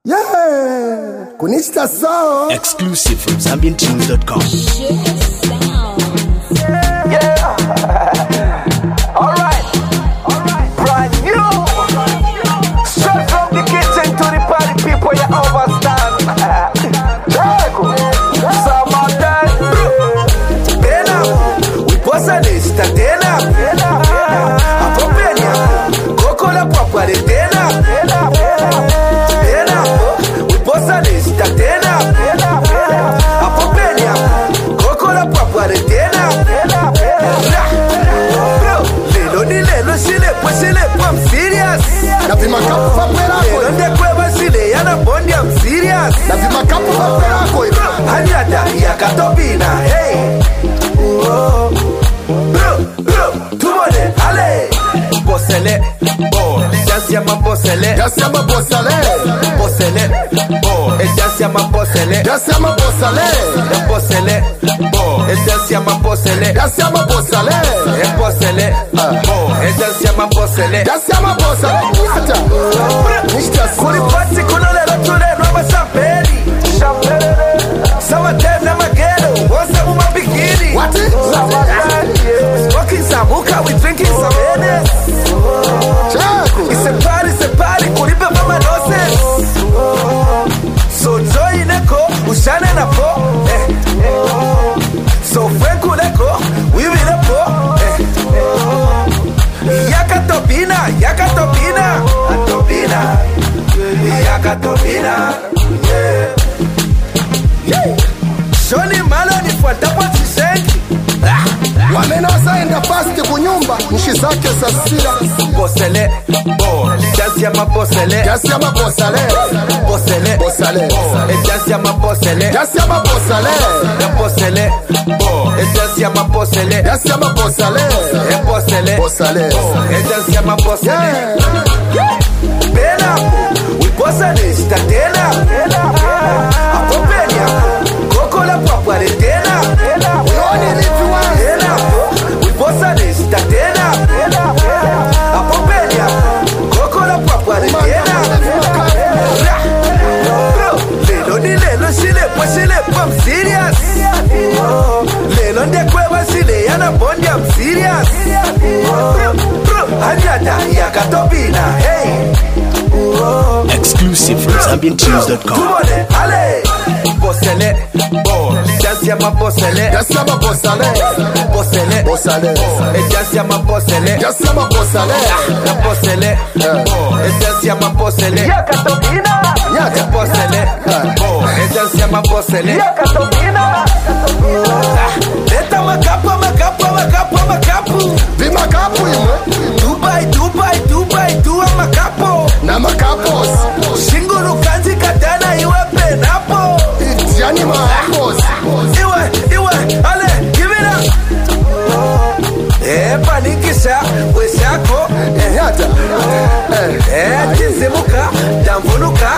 Yeah, Kunista Sound. Exclusive from ZambianTunes.com. Yeah. Alright. Brand new. Straight from the kitchen to the party people, you overstand. Summertime. Ten up. We post a list of 10 up. Apopenia. Coco la papa de 10 up. We post a list of 10 up. Apopenia. Coco la papa de 10 up. I'm serious. Napima kapu papelako. Nde kweba sile yana bondi I'm serious. Napima kapu papelako. Hanyata ya katobina. Hey. Bro. Tumone ale. Bosele. Oh. Jasiama bosele. Jasiama bosele. Bosele. Oh. Jasiama bosele. Jasiama bosele. Bosele. Oh. Jasiama bosele. Jasiama bosele. Bosele. Oh. Jasiama bosele. Jasiama bosele. Nyata. Nishta Kuri pati kuna lelo tule Roma champeli. Sawa tena magero Wasa umabikini. What? We smoking some hookah, we drinking some Hennessy. It's a party Kuripe mama noses. So joy neko Ushane na po So frenku leko We will a po Yakatopina Yakatopina Yeah Shoni malo ni fuatapo chisenki Wamenosa enda pasti kunyumba. Nshi zake sasira. Bosele Jasiama bosele Jasiama bosele. Bosele Bosele. Jasiama bosele Jasiama bosele. Bosele Jasiama bosele Jasiama bosele. Bosele Bosele. Jasiama bosele Pena We posa lista tena Apopenia Coco la papa de tena Unaone lipiwa. Tena We posa lista tena Apopenia Coco la papa de tena Bro Lelo ni lelo sile I'm serious Lelo nde kweba sile yana bondi I'm serious Bro Hanyata ya katobina Hey Exclusive from ZambianTunes.com. Tumone ale Bosele Jasiama bosele Jasiama bosele. Bosele Bosele. Jasiama bosele Jasiama bosele. Bosele Jasiama bosele Yakatobina Nyata. Bosele Jasiama bosele Yakatobina Leta makapu Vima kapu imwe. Dubai Dua makapo Na makapos. Shinguru kanzi katana iwe penapo Itiani makapos. Iwe Ale give it up Panikisha Weshako Nyata. Tizimuka Damvunuka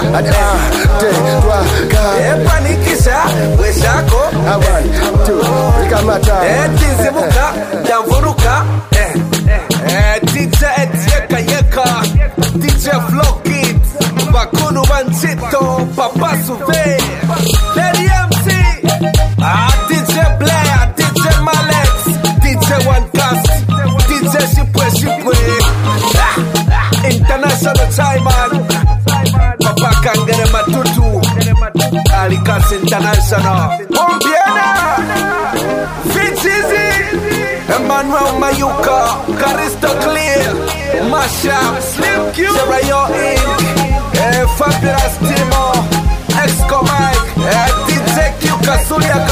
Panikisha Weshako One, two, Rikamata. Tizimuka Damvunuka DJ Yeka DJ Flow Kid Bakunu Manchito Papa Suve Lady MC DJ Blair DJ Malex DJ One Cast DJ Shipwe International Chaiman Papa Kangere Matutu Alikas International Pompiana Fichizi Emmanuel Mayuka Caristo Clear Mashup Slim Q Serayo Inc Fabulous Timo Exco Mike DJ Q Kasulia